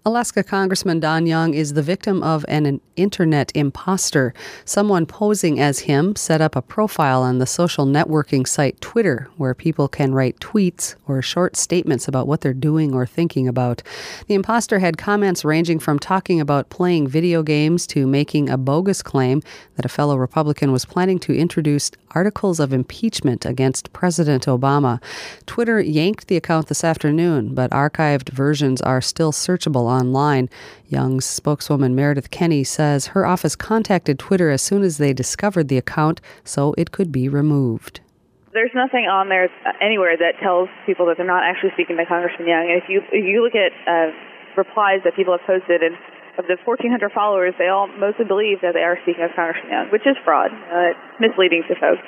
Alaska Congressman Don Young is the victim of an internet imposter. Someone posing as him set up a profile on the social networking site Twitter, where people can write tweets or short statements about what they're doing or thinking about. The imposter had comments ranging from talking about playing video games to making a bogus claim that a fellow Republican was planning to introduce articles of impeachment against President Obama. Twitter yanked the account this afternoon, but archived versions are still searchable online. Young's spokeswoman Meredith Kenney says her office contacted Twitter as soon as they discovered the account so it could be removed. There's nothing on there anywhere that tells people that they're not actually speaking to Congressman Young. And if you look at replies that people have posted, and of the 1,400 followers, they all mostly believe that they are speaking of Congressman Young, which is fraud. It's misleading to folks.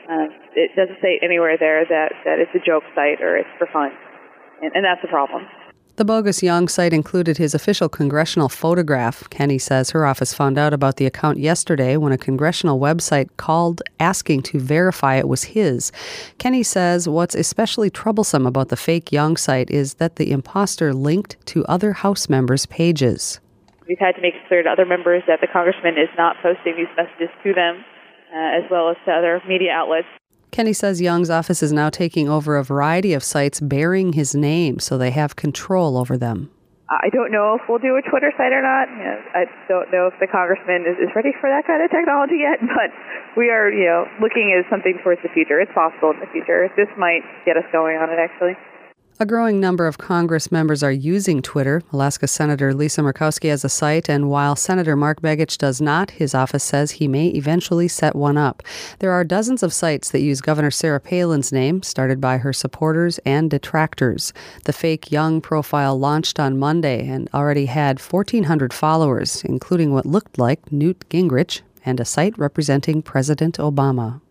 It doesn't say anywhere there that it's a joke site or it's for fun, and that's the problem. The bogus Young site included his official congressional photograph. Kenney says her office found out about the account yesterday when a congressional website called asking to verify it was his. Kenney says what's especially troublesome about the fake Young site is that the imposter linked to other House members' pages. We've had to make it clear to other members that the congressman is not posting these messages to them, as well as to other media outlets. Kenney says Young's office is now taking over a variety of sites bearing his name, so they have control over them. I don't know if we'll do a Twitter site or not. I don't know if the congressman is ready for that kind of technology yet, but we are, looking at something towards the future. It's possible in the future. This might get us going on it, actually. A growing number of Congress members are using Twitter. Alaska Senator Lisa Murkowski has a site, and while Senator Mark Begich does not, his office says he may eventually set one up. There are dozens of sites that use Governor Sarah Palin's name, started by her supporters and detractors. The fake Young profile launched on Monday and already had 1,400 followers, including what looked like Newt Gingrich and a site representing President Obama.